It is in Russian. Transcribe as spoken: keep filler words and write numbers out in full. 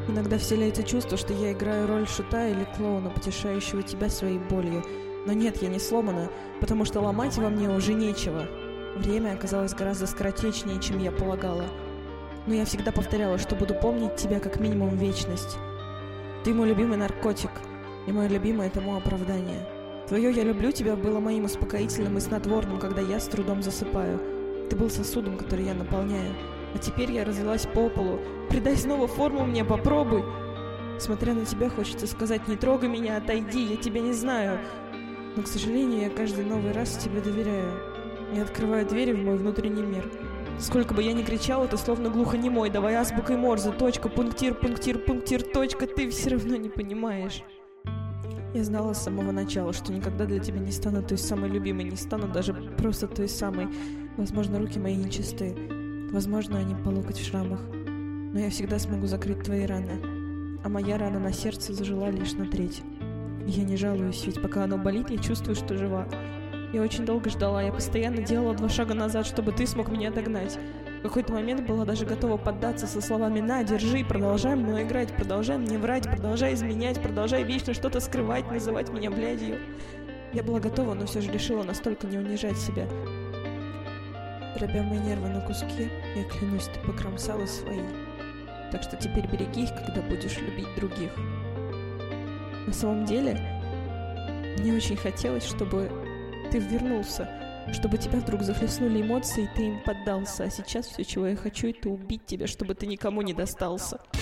Иногда вселяется чувство, что я играю роль шута или клоуна, потешающего тебя своей болью. Но нет, я не сломана, потому что ломать во мне уже нечего. Время оказалось гораздо скоротечнее, чем я полагала. Но я всегда повторяла, что буду помнить тебя как минимум вечность. Ты мой любимый наркотик, и мое любимое тому оправдание. Твое «я люблю тебя» было моим успокоительным и снотворным, когда я с трудом засыпаю. Ты был сосудом, который я наполняю. А теперь я разлилась по полу. Придай снова форму мне, попробуй. Смотря на тебя, хочется сказать: не трогай меня, отойди, я тебя не знаю. Но, к сожалению, я каждый новый раз тебе доверяю. Я открываю двери в мой внутренний мир. Сколько бы я ни кричала, ты словно глухонемой. Давай азбукой Морзе, точка, пунктир, пунктир, пунктир, точка. Ты все равно не понимаешь. Я знала с самого начала, что никогда для тебя не стану той самой любимой, не стану даже просто той самой. Возможно, руки мои нечисты. Возможно, они по локоть в шрамах. Но я всегда смогу закрыть твои раны. А моя рана на сердце зажила лишь на треть. Я не жалуюсь, ведь пока оно болит, я чувствую, что жива. Я очень долго ждала, я постоянно делала два шага назад, чтобы ты смог меня догнать. В какой-то момент была даже готова поддаться со словами: «На, держи, продолжай мной играть, продолжай мне врать, продолжай изменять, продолжай вечно что-то скрывать, называть меня блядью». Я была готова, но все же решила настолько не унижать себя. Дробя мои нервы на куски, я клянусь, ты покромсала свои. Так что теперь береги их, когда будешь любить других. На самом деле, мне очень хотелось, чтобы ты вернулся, чтобы тебя вдруг захлестнули эмоции, и ты им поддался. А сейчас все, чего я хочу, это убить тебя, чтобы ты никому не достался.